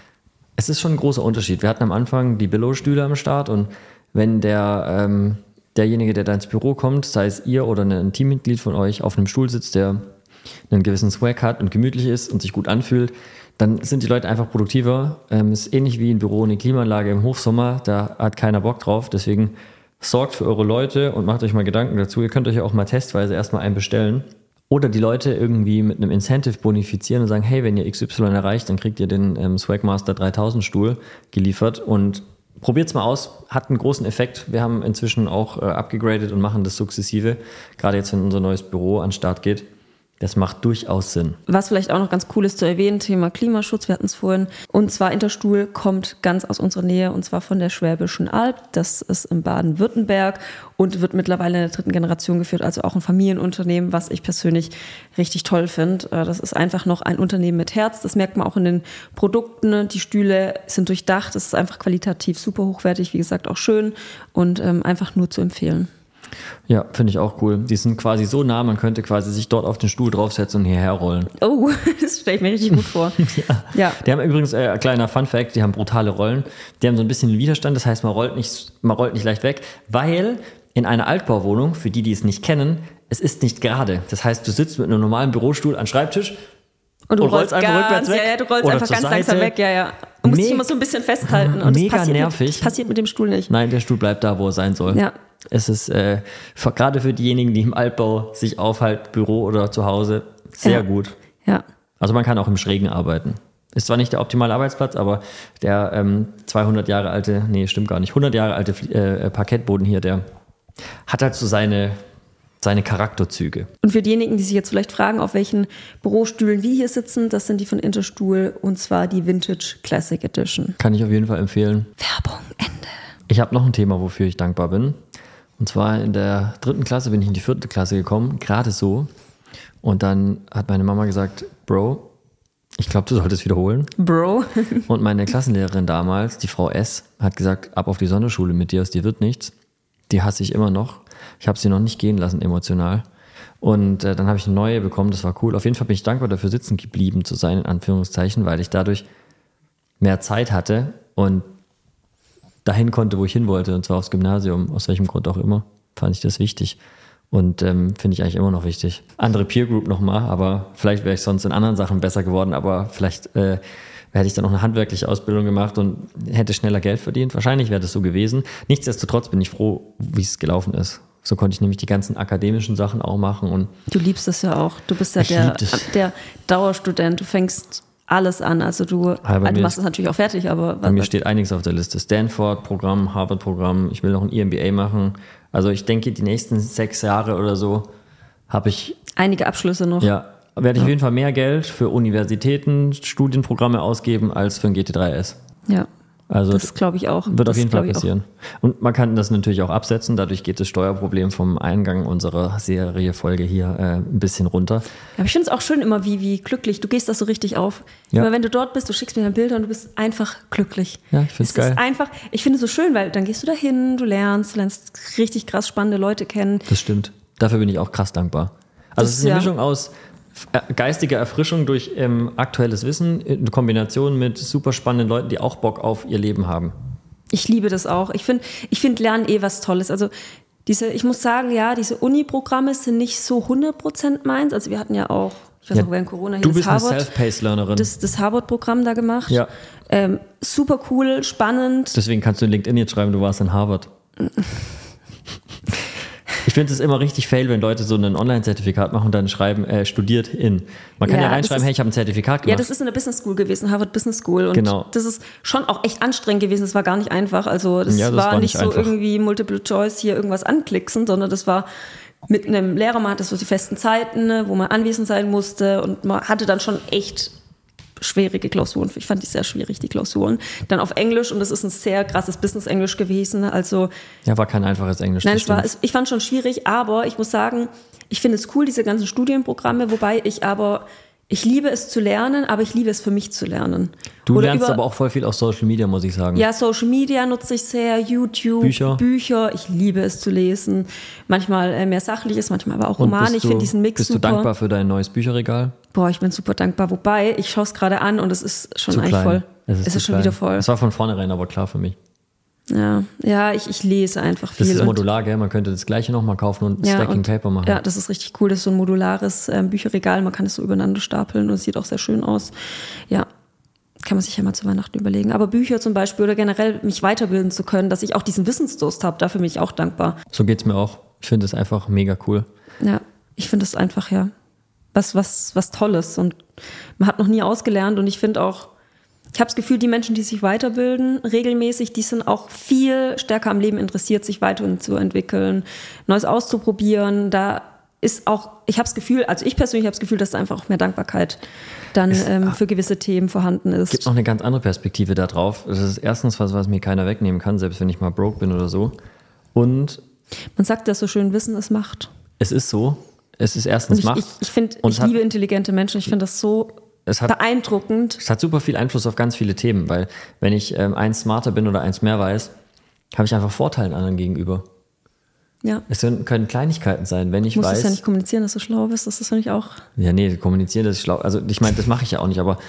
Es ist schon ein großer Unterschied. Wir hatten am Anfang die Billo-Stühle am Start und wenn derjenige, der da ins Büro kommt, sei es ihr oder ein Teammitglied von euch, auf einem Stuhl sitzt, der einen gewissen Swag hat und gemütlich ist und sich gut anfühlt, dann sind die Leute einfach produktiver. Ist ähnlich wie ein Büro, eine Klimaanlage im Hochsommer, da hat keiner Bock drauf. Deswegen sorgt für eure Leute und macht euch mal Gedanken dazu. Ihr könnt euch ja auch mal testweise erstmal einen bestellen. Oder die Leute irgendwie mit einem Incentive bonifizieren und sagen, hey, wenn ihr XY erreicht, dann kriegt ihr den Swagmaster 3000 Stuhl geliefert und probiert's mal aus, hat einen großen Effekt. Wir haben inzwischen auch abgegradet und machen das sukzessive, gerade jetzt, wenn unser neues Büro an den Start geht. Das macht durchaus Sinn. Was vielleicht auch noch ganz cool ist zu erwähnen, Thema Klimaschutz, wir hatten es vorhin. Und zwar Interstuhl kommt ganz aus unserer Nähe und zwar von der Schwäbischen Alb. Das ist in Baden-Württemberg und wird mittlerweile in der 3. Generation geführt, also auch ein Familienunternehmen, was ich persönlich richtig toll finde. Das ist einfach noch ein Unternehmen mit Herz. Das merkt man auch in den Produkten. Die Stühle sind durchdacht. Das ist einfach qualitativ super hochwertig, wie gesagt auch schön und einfach nur zu empfehlen. Ja, finde ich auch cool. Die sind quasi so nah, man könnte quasi sich dort auf den Stuhl draufsetzen und hierher rollen. Oh, das stelle ich mir richtig gut vor. Ja. Die haben übrigens, kleiner Fun-Fact, die haben brutale Rollen. Die haben so ein bisschen Widerstand, das heißt, man rollt nicht leicht weg, weil in einer Altbauwohnung, für die es nicht kennen, es ist nicht gerade. Das heißt, du sitzt mit einem normalen Bürostuhl am Schreibtisch und du rollst einfach rückwärts weg. Ja, du rollst oder einfach ganz Seite. langsam weg, ja. Du musst dich immer so ein bisschen festhalten. Und mega nervig. Das passiert mit dem Stuhl nicht. Nein, der Stuhl bleibt da, wo er sein soll. Ja. Es ist gerade für diejenigen, die im Altbau sich aufhalten, Büro oder zu Hause, sehr gut. Ja. Also man kann auch im Schrägen arbeiten. Ist zwar nicht der optimale Arbeitsplatz, aber der 100 Jahre alte Parkettboden hier, der hat halt so seine Charakterzüge. Und für diejenigen, die sich jetzt vielleicht fragen, auf welchen Bürostühlen wir hier sitzen, das sind die von Interstuhl und zwar die Vintage Classic Edition. Kann ich auf jeden Fall empfehlen. Werbung, Ende. Ich habe noch ein Thema, wofür ich dankbar bin. Und zwar in der 3. Klasse bin ich in die 4. Klasse gekommen, gerade so. Und dann hat meine Mama gesagt, Bro, ich glaube, du solltest wiederholen. Bro. Und meine Klassenlehrerin damals, die Frau S., hat gesagt, ab auf die Sonderschule mit dir, aus dir wird nichts. Die hasse ich immer noch. Ich habe sie noch nicht gehen lassen emotional. Und dann habe ich eine neue bekommen, das war cool. Auf jeden Fall bin ich dankbar dafür, sitzen geblieben zu sein, in Anführungszeichen, weil ich dadurch mehr Zeit hatte und dahin konnte, wo ich hin wollte, und zwar aufs Gymnasium, aus welchem Grund auch immer, fand ich das wichtig. Und finde ich eigentlich immer noch wichtig. Andere Peer Group nochmal, aber vielleicht wäre ich sonst in anderen Sachen besser geworden, aber vielleicht hätte ich dann noch eine handwerkliche Ausbildung gemacht und hätte schneller Geld verdient. Wahrscheinlich wäre das so gewesen. Nichtsdestotrotz bin ich froh, wie es gelaufen ist. So konnte ich nämlich die ganzen akademischen Sachen auch machen. Und du liebst es ja auch. Du bist ja der Dauerstudent. Du fängst alles an. Also du machst es natürlich auch fertig. Aber bei mir steht einiges auf der Liste. Stanford-Programm, Harvard-Programm. Ich will noch ein EMBA machen. Also ich denke, die nächsten 6 Jahre oder so habe ich... Einige Abschlüsse noch. Ja, werde ich auf jeden Fall mehr Geld für Universitäten, Studienprogramme ausgeben als für ein GT3S. Ja. Also das glaube ich auch. Wird auf jeden Fall passieren. Und man kann das natürlich auch absetzen. Dadurch geht das Steuerproblem vom Eingang unserer Serie-Folge hier ein bisschen runter. Ja, aber ich finde es auch schön immer, wie glücklich. Du gehst das so richtig auf. Ja. Immer wenn du dort bist, du schickst mir dann Bilder und du bist einfach glücklich. Ja, ich finde es geil. Ich finde es so schön, weil dann gehst du dahin, du lernst richtig krass spannende Leute kennen. Das stimmt. Dafür bin ich auch krass dankbar. Also es ist eine Mischung aus geistige Erfrischung durch aktuelles Wissen in Kombination mit super spannenden Leuten, die auch Bock auf ihr Leben haben. Ich liebe das auch. Ich find Lernen was Tolles. Also ich muss sagen, ja, diese Uni-Programme sind nicht so 100% meins. Also wir hatten ja auch, ich weiß noch, während Corona hier das Harvard. Du bist eine Self-Paced-Lernerin. Das Harvard-Programm da gemacht. Ja. Super cool, spannend. Deswegen kannst du in LinkedIn jetzt schreiben, du warst in Harvard. Ich finde es immer richtig fail, wenn Leute so ein Online-Zertifikat machen und dann schreiben, studiert in. Man kann ja reinschreiben, hey, ich habe ein Zertifikat gemacht. Ja, das ist in der Business School gewesen, Harvard Business School. Und das ist schon auch echt anstrengend gewesen. Das war gar nicht einfach. Also das war nicht so einfach. Irgendwie Multiple Choice hier irgendwas anklicksen, sondern das war mit einem Lehrer, man hatte so die festen Zeiten, wo man anwesend sein musste und man hatte dann schon echt schwierige Klausuren. Ich fand die sehr schwierig, die Klausuren. Dann auf Englisch und das ist ein sehr krasses Business-Englisch gewesen. Also, ja, war kein einfaches Englisch. Nein, ich fand es schon schwierig, aber ich muss sagen, ich finde es cool, diese ganzen Studienprogramme, wobei ich liebe es zu lernen, aber ich liebe es für mich zu lernen. Du lernst aber auch voll viel auf Social Media, muss ich sagen. Ja, Social Media nutze ich sehr, YouTube, Bücher. Ich liebe es zu lesen. Manchmal mehr Sachliches, manchmal aber auch Romane. Ich finde diesen Mix super. Bist du dankbar für dein neues Bücherregal? Boah, ich bin super dankbar. Wobei, ich schaue es gerade an und es ist schon eigentlich voll. Es ist schon wieder voll. Es war von vornherein aber klar für mich. Ja, ich lese einfach viel. Das ist modular, gell? Man könnte das Gleiche nochmal kaufen und Stacking Paper machen. Ja, das ist richtig cool. Das ist so ein modulares Bücherregal. Man kann es so übereinander stapeln und es sieht auch sehr schön aus. Ja, kann man sich ja mal zu Weihnachten überlegen. Aber Bücher zum Beispiel oder generell mich weiterbilden zu können, dass ich auch diesen Wissensdurst habe, dafür bin ich auch dankbar. So geht's mir auch. Ich finde es einfach mega cool. Ja, ich finde es einfach, was Tolles. Und man hat noch nie ausgelernt und ich finde auch, ich habe das Gefühl, die Menschen, die sich weiterbilden, regelmäßig, die sind auch viel stärker am Leben interessiert, sich weiterzuentwickeln, Neues auszuprobieren. Da ist auch, ich persönlich habe das Gefühl, dass da einfach auch mehr Dankbarkeit dann für gewisse Themen vorhanden ist. Es gibt noch eine ganz andere Perspektive da drauf. Das ist erstens was mir keiner wegnehmen kann, selbst wenn ich mal broke bin oder so. Und man sagt ja so schön, Wissen ist Macht. Es ist so. Es ist erstens Macht. Ich liebe intelligente Menschen. Ich finde das so beeindruckend. Es hat super viel Einfluss auf ganz viele Themen, weil wenn ich eins smarter bin oder eins mehr weiß, habe ich einfach Vorteile anderen gegenüber. Ja. Es können Kleinigkeiten sein, wenn ich weiß... Du musst ja nicht kommunizieren, dass du schlau bist, das ist ja nicht auch... Ja, nee, kommunizieren, das ist schlau. Also ich meine, das mache ich ja auch nicht, aber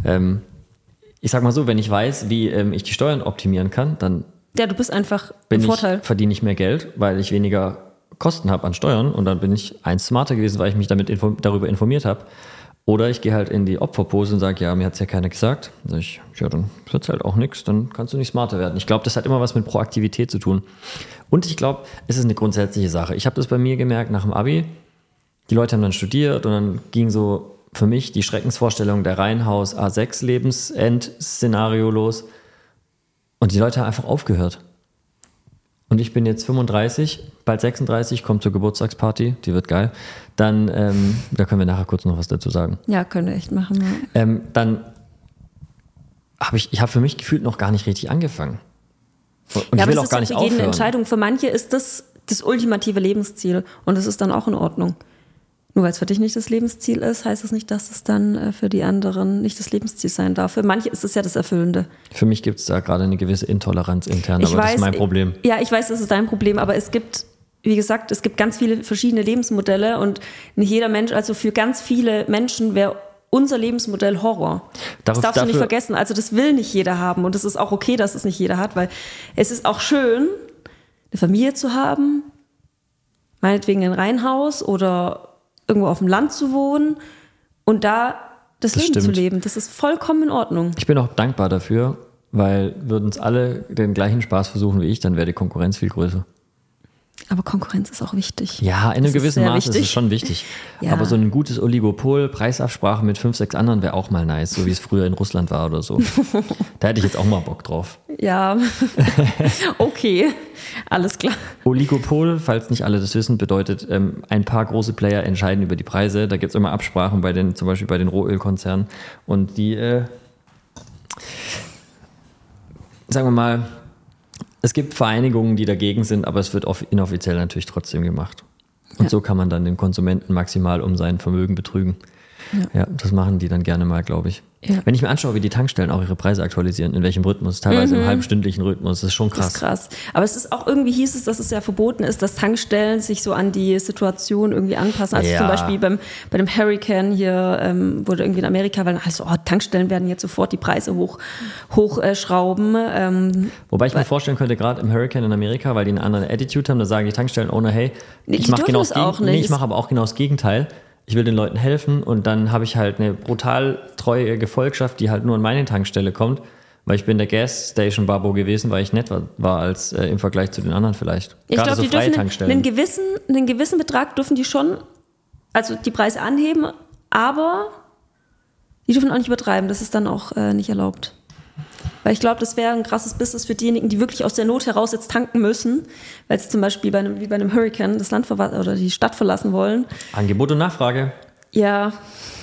ich sag mal so, wenn ich weiß, wie ich die Steuern optimieren kann, dann... Ja, du bist einfach im Vorteil. Verdiene ich mehr Geld, weil ich weniger Kosten habe an Steuern und dann bin ich eins smarter gewesen, weil ich mich darüber informiert habe. Oder ich gehe halt in die Opferpose und sage, ja, mir hat es ja keiner gesagt. Dann sage ich, ja, dann wird's halt auch nichts, dann kannst du nicht smarter werden. Ich glaube, das hat immer was mit Proaktivität zu tun. Und ich glaube, es ist eine grundsätzliche Sache. Ich habe das bei mir gemerkt nach dem Abi. Die Leute haben dann studiert und dann ging so für mich die Schreckensvorstellung der Reihenhaus A6 Lebensendszenario los. Und die Leute haben einfach aufgehört. Und ich bin jetzt 35, bald 36, komme zur Geburtstagsparty, die wird geil. Dann, da können wir nachher kurz noch was dazu sagen. Ja, können wir echt machen. Ja. Dann habe ich für mich gefühlt noch gar nicht richtig angefangen. Und ich will auch gar nicht aufhören. Eine Entscheidung. Für manche ist das ultimative Lebensziel und das ist dann auch in Ordnung. Nur weil es für dich nicht das Lebensziel ist, heißt es nicht, dass es dann für die anderen nicht das Lebensziel sein darf. Für manche ist es ja das Erfüllende. Für mich gibt es da gerade eine gewisse Intoleranz intern, aber das ist mein Problem. Ja, ich weiß, das ist dein Problem, aber es gibt wie gesagt, es gibt ganz viele verschiedene Lebensmodelle und nicht jeder Mensch, also für ganz viele Menschen wäre unser Lebensmodell Horror. Das darfst du nicht vergessen. Also das will nicht jeder haben und es ist auch okay, dass es nicht jeder hat, weil es ist auch schön, eine Familie zu haben, meinetwegen ein Reihenhaus oder irgendwo auf dem Land zu wohnen und da das Leben zu leben. Das ist vollkommen in Ordnung. Ich bin auch dankbar dafür, weil würden uns alle den gleichen Spaß versuchen wie ich, dann wäre die Konkurrenz viel größer. Aber Konkurrenz ist auch wichtig. Ja, in einem gewissen Maß ist es schon wichtig. Ja. Aber so ein gutes Oligopol, Preisabsprache mit 5, 6 anderen wäre auch mal nice, so wie es früher in Russland war oder so. Da hätte ich jetzt auch mal Bock drauf. Ja, okay, alles klar. Oligopol, falls nicht alle das wissen, bedeutet, ein paar große Player entscheiden über die Preise. Da gibt es immer Absprachen zum Beispiel bei den Rohölkonzernen. Und die, sagen wir mal, es gibt Vereinigungen, die dagegen sind, aber es wird inoffiziell natürlich trotzdem gemacht. Und so kann man dann den Konsumenten maximal um sein Vermögen betrügen. Ja, das machen die dann gerne mal, glaube ich. Ja. Wenn ich mir anschaue, wie die Tankstellen auch ihre Preise aktualisieren, in welchem Rhythmus, teilweise im halbstündlichen Rhythmus, das ist schon krass. Das ist krass. Aber es ist auch irgendwie, hieß es, dass es ja verboten ist, dass Tankstellen sich so an die Situation irgendwie anpassen. Also zum Beispiel bei dem Hurricane hier wurde irgendwie in Amerika, weil also Tankstellen werden jetzt sofort die Preise hochschrauben. Wobei ich mir vorstellen könnte, gerade im Hurricane in Amerika, weil die eine andere Attitude haben, da sagen die Tankstellen-Owner, hey, ich mache genau ich mache aber auch genau das Gegenteil. Ich will den Leuten helfen und dann habe ich halt eine brutal treue Gefolgschaft, die halt nur an meine Tankstelle kommt, weil ich bin der Gas Station Babo gewesen, weil ich nett war als im Vergleich zu den anderen vielleicht. Ich glaube, die dürfen einen gewissen Betrag dürfen die schon, also die Preise anheben, aber die dürfen auch nicht übertreiben. Das ist dann auch nicht erlaubt. Weil ich glaube, das wäre ein krasses Business für diejenigen, die wirklich aus der Not heraus jetzt tanken müssen, weil sie zum Beispiel wie bei einem Hurricane das Land oder die Stadt verlassen wollen. Angebot und Nachfrage. Ja.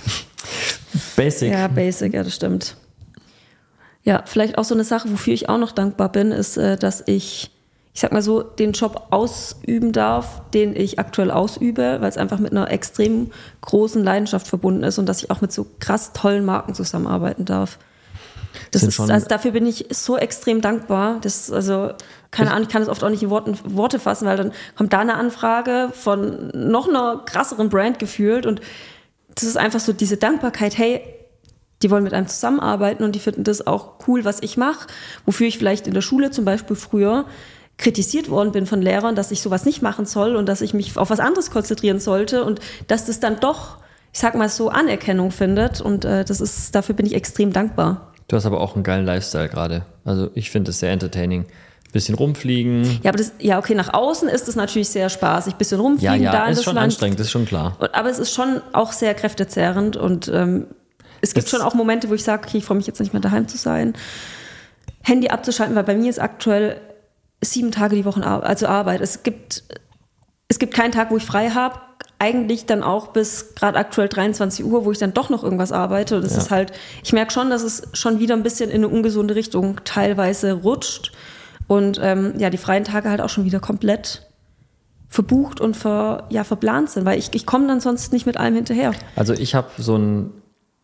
Basic. Ja, basic, ja, das stimmt. Ja, vielleicht auch so eine Sache, wofür ich auch noch dankbar bin, ist, dass ich sag mal so, den Job ausüben darf, den ich aktuell ausübe, weil es einfach mit einer extrem großen Leidenschaft verbunden ist und dass ich auch mit so krass tollen Marken zusammenarbeiten darf. Also dafür bin ich so extrem dankbar. Keine Ahnung, ich kann das oft auch nicht in Worte fassen, weil dann kommt da eine Anfrage von noch einer krasseren Brand gefühlt und das ist einfach so diese Dankbarkeit, hey, die wollen mit einem zusammenarbeiten und die finden das auch cool, was ich mache, wofür ich vielleicht in der Schule zum Beispiel früher kritisiert worden bin von Lehrern, dass ich sowas nicht machen soll und dass ich mich auf was anderes konzentrieren sollte und dass das dann doch, ich sag mal so, Anerkennung findet und dafür bin ich extrem dankbar. Du hast aber auch einen geilen Lifestyle gerade. Also ich finde es sehr entertaining. Bisschen rumfliegen. Ja, aber okay, nach außen ist es natürlich sehr spaßig. Bisschen rumfliegen da in das Land. Ja, ist schon anstrengend, das ist schon klar. Aber es ist schon auch sehr kräftezehrend und es gibt schon auch Momente, wo ich sage, okay, ich freue mich jetzt nicht mehr daheim zu sein. Handy abzuschalten, weil bei mir ist aktuell 7 Tage die Woche Arbeit. Es gibt keinen Tag, wo ich frei habe. Eigentlich dann auch bis gerade aktuell 23 Uhr, wo ich dann doch noch irgendwas arbeite. Und das ist halt, ich merke schon, dass es schon wieder ein bisschen in eine ungesunde Richtung teilweise rutscht. Und die freien Tage halt auch schon wieder komplett verbucht und verplant sind, weil ich komme dann sonst nicht mit allem hinterher. Also ich habe ein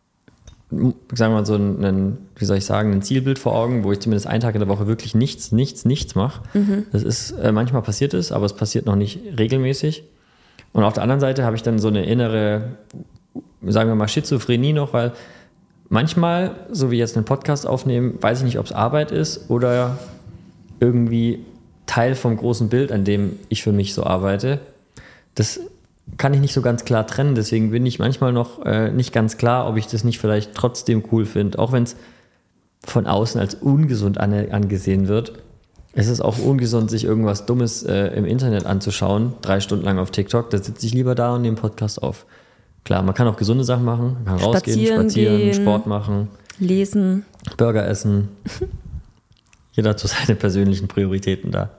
Zielbild vor Augen, wo ich zumindest einen Tag in der Woche wirklich nichts mache. Mhm. Das ist, manchmal passiert es, aber es passiert noch nicht regelmäßig. Und auf der anderen Seite habe ich dann so eine innere, sagen wir mal, Schizophrenie noch, weil manchmal, so wie jetzt einen Podcast aufnehmen, weiß ich nicht, ob es Arbeit ist oder irgendwie Teil vom großen Bild, an dem ich für mich so arbeite. Das kann ich nicht so ganz klar trennen, deswegen bin ich manchmal noch nicht ganz klar, ob ich das nicht vielleicht trotzdem cool finde, auch wenn es von außen als ungesund angesehen wird. Es ist auch ungesund, sich irgendwas Dummes im Internet anzuschauen, 3 Stunden lang auf TikTok. Da sitze ich lieber da und nehme Podcast auf. Klar, man kann auch gesunde Sachen machen, man kann rausgehen, spazieren, Sport machen, lesen, Burger essen. Jeder hat so seine persönlichen Prioritäten da.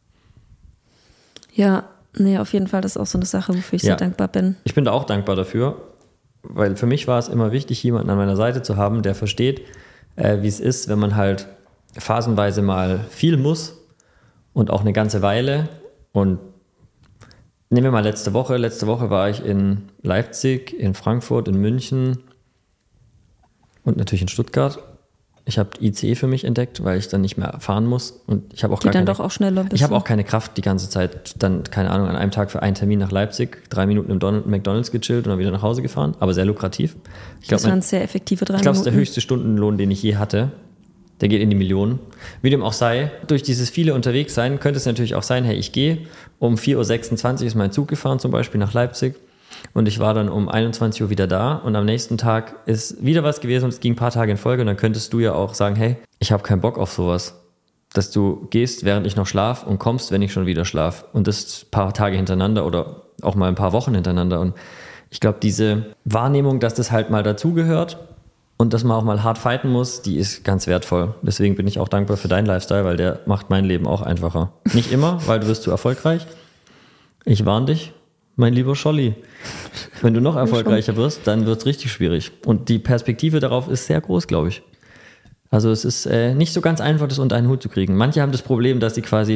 Ja, nee, auf jeden Fall, das ist auch so eine Sache, wofür ich sehr dankbar bin. Ich bin da auch dankbar dafür, weil für mich war es immer wichtig, jemanden an meiner Seite zu haben, der versteht, wie es ist, wenn man halt phasenweise mal viel muss und auch eine ganze Weile. Und nehmen wir mal letzte Woche. Letzte Woche war ich in Leipzig, in Frankfurt, in München und natürlich in Stuttgart. Ich habe ICE für mich entdeckt, weil ich dann nicht mehr fahren muss. Und ich habe auch Geht dann doch auch schneller. Ich habe auch keine Kraft, die ganze Zeit dann, keine Ahnung, an einem Tag für einen Termin nach Leipzig, 3 Minuten im McDonald's gechillt und dann wieder nach Hause gefahren. Aber sehr lukrativ. Das waren sehr effektive 3 Minuten. Ich glaube, es ist der höchste Stundenlohn, den ich je hatte. Der geht in die Millionen. Wie dem auch sei, durch dieses viele Unterwegssein könnte es natürlich auch sein, hey, ich gehe, um 4.26 Uhr ist mein Zug gefahren, zum Beispiel nach Leipzig. Und ich war dann um 21 Uhr wieder da und am nächsten Tag ist wieder was gewesen und es ging ein paar Tage in Folge und dann könntest du ja auch sagen, hey, ich habe keinen Bock auf sowas. Dass du gehst, während ich noch schlaf und kommst, wenn ich schon wieder schlaf. Und das ein paar Tage hintereinander oder auch mal ein paar Wochen hintereinander. Und ich glaube, diese Wahrnehmung, dass das halt mal dazugehört und dass man auch mal hart fighten muss, die ist ganz wertvoll. Deswegen bin ich auch dankbar für deinen Lifestyle, weil der macht mein Leben auch einfacher. Nicht immer, weil du wirst zu erfolgreich. Ich warne dich. Mein lieber Scholli, wenn du noch erfolgreicher wirst, dann wird es richtig schwierig. Und die Perspektive darauf ist sehr groß, glaube ich. Also es ist nicht so ganz einfach, das unter einen Hut zu kriegen. Manche haben das Problem, dass sie quasi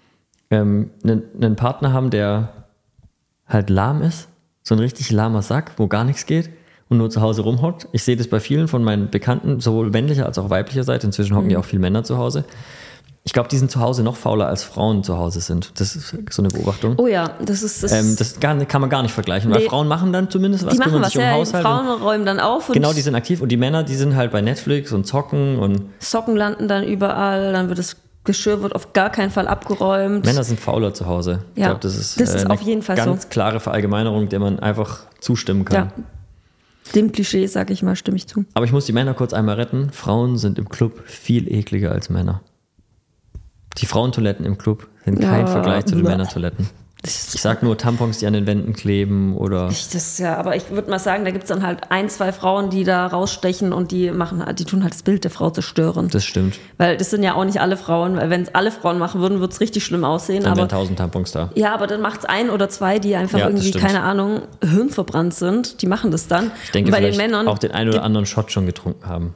einen Partner haben, der halt lahm ist. So ein richtig lahmer Sack, wo gar nichts geht und nur zu Hause rumhockt. Ich sehe das bei vielen von meinen Bekannten, sowohl männlicher als auch weiblicher Seite. Inzwischen hocken ja auch viele Männer zu Hause. Ich glaube, die sind zu Hause noch fauler, als Frauen zu Hause sind. Das ist so eine Beobachtung. Oh ja, das kann man gar nicht vergleichen. Weil Frauen machen dann zumindest was, die machen kümmern sich um Haushalt. Frauen räumen dann auf. Und genau, die sind aktiv. Und die Männer, die sind halt bei Netflix und zocken. Und Socken landen dann überall, dann wird das Geschirr wird auf gar keinen Fall abgeräumt. Männer sind fauler zu Hause. Ja, ich glaube, das ist eine auf jeden Fall ganz klare Verallgemeinerung, der man einfach zustimmen kann. Ja. Dem Klischee, sage ich mal, stimme ich zu. Aber ich muss die Männer kurz einmal retten. Frauen sind im Club viel ekliger als Männer. Die Frauentoiletten im Club sind kein Vergleich zu den Männertoiletten. Ich sag nur Tampons, die an den Wänden kleben oder... aber ich würde mal sagen, da gibt es dann halt 1, 2 Frauen, die da rausstechen und die tun halt das Bild der Frau zerstören. Das stimmt. Weil das sind ja auch nicht alle Frauen, weil wenn es alle Frauen machen würden, würde es richtig schlimm aussehen. Dann wären 1000 Tampons da. Ja, aber dann macht es 1 oder 2, die einfach irgendwie, keine Ahnung, hirnverbrannt sind. Die machen das dann. Ich denke, und bei vielleicht den Männern, auch den einen oder anderen Shot schon getrunken haben.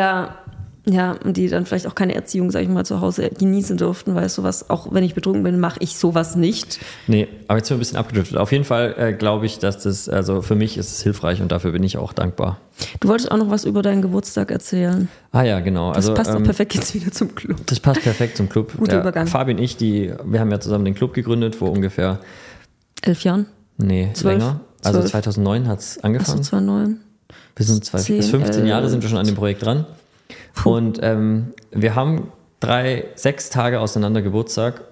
Ja, und die dann vielleicht auch keine Erziehung, sag ich mal, zu Hause genießen durften, weil sowas, auch wenn ich betrunken bin, mache ich sowas nicht. Nee, aber jetzt sind wir ein bisschen abgedriftet. Auf jeden Fall glaube ich, dass das, also für mich ist es hilfreich und dafür bin ich auch dankbar. Du wolltest auch noch was über deinen Geburtstag erzählen. Ah ja, genau. Das passt auch perfekt jetzt wieder zum Club. Das passt perfekt zum Club. Guter Übergang. Fabi und ich, wir haben ja zusammen den Club gegründet vor ungefähr 11 Jahren? Nee, 12, länger. Also 2009 hat es angefangen. Also 2009. Wir sind 15 Jahre sind wir schon an dem Projekt dran. Und wir haben 6 Tage auseinander Geburtstag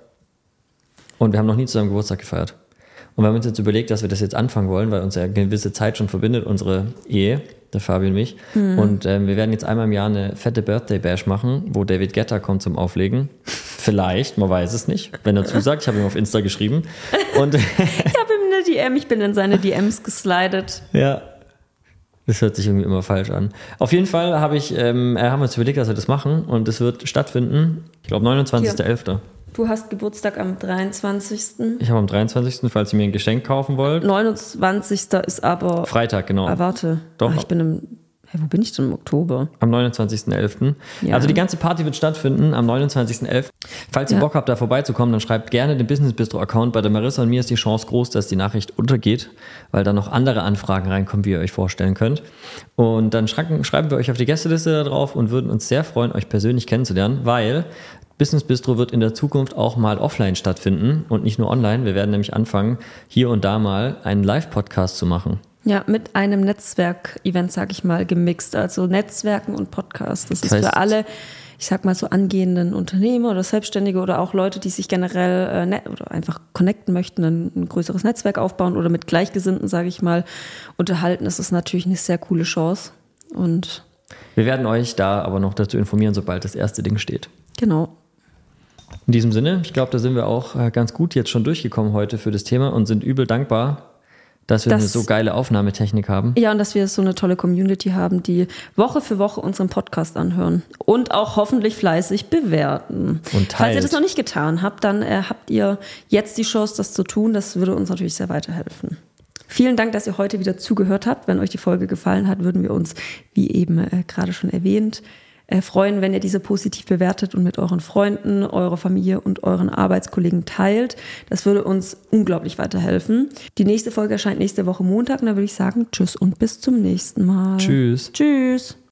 und wir haben noch nie zusammen Geburtstag gefeiert. Und wir haben uns jetzt überlegt, dass wir das jetzt anfangen wollen, weil uns ja eine gewisse Zeit schon verbindet, unsere Ehe, der Fabi und mich. Und wir werden jetzt einmal im Jahr eine fette Birthday Bash machen, wo David Guetta kommt zum Auflegen. Vielleicht, man weiß es nicht, wenn er zusagt. Ich habe ihm auf Insta geschrieben. Und ich habe ihm eine DM, ich bin in seine DMs geslidet. Ja. Das hört sich irgendwie immer falsch an. Auf jeden Fall haben wir uns überlegt, dass wir das machen und es wird stattfinden, ich glaube 29.11. Du hast Geburtstag am 23. Ich habe am 23., falls ihr mir ein Geschenk kaufen wollt. 29. ist aber... Freitag, genau. Warte. Doch. Ich bin wo bin ich denn im Oktober? Am 29.11. Ja. Also die ganze Party wird stattfinden am 29.11. Falls ihr Bock habt, da vorbeizukommen, dann schreibt gerne den Business Bistro Account. Bei der Marissa und mir ist die Chance groß, dass die Nachricht untergeht, weil da noch andere Anfragen reinkommen, wie ihr euch vorstellen könnt. Und dann schreiben wir euch auf die Gästeliste da drauf und würden uns sehr freuen, euch persönlich kennenzulernen, weil Business Bistro wird in der Zukunft auch mal offline stattfinden und nicht nur online. Wir werden nämlich anfangen, hier und da mal einen Live-Podcast zu machen. Ja, mit einem Netzwerk-Event, sag ich mal, gemixt. Also Netzwerken und Podcast. Das ist für alle, ich sag mal so angehenden Unternehmer oder Selbstständige oder auch Leute, die sich generell oder einfach connecten möchten, ein größeres Netzwerk aufbauen oder mit Gleichgesinnten, sage ich mal, unterhalten. Das ist natürlich eine sehr coole Chance. Und wir werden euch da aber noch dazu informieren, sobald das erste Ding steht. Genau. In diesem Sinne, ich glaube, da sind wir auch ganz gut jetzt schon durchgekommen heute für das Thema und sind übel dankbar, dass wir eine so geile Aufnahmetechnik haben. Ja, und dass wir so eine tolle Community haben, die Woche für Woche unseren Podcast anhören und auch hoffentlich fleißig bewerten. Und teilt. Falls ihr das noch nicht getan habt, dann habt ihr jetzt die Chance, das zu tun. Das würde uns natürlich sehr weiterhelfen. Vielen Dank, dass ihr heute wieder zugehört habt. Wenn euch die Folge gefallen hat, würden wir uns, wie eben gerade schon erwähnt, freuen, wenn ihr diese positiv bewertet und mit euren Freunden, eurer Familie und euren Arbeitskollegen teilt. Das würde uns unglaublich weiterhelfen. Die nächste Folge erscheint nächste Woche Montag und da würde ich sagen, tschüss und bis zum nächsten Mal. Tschüss. Tschüss.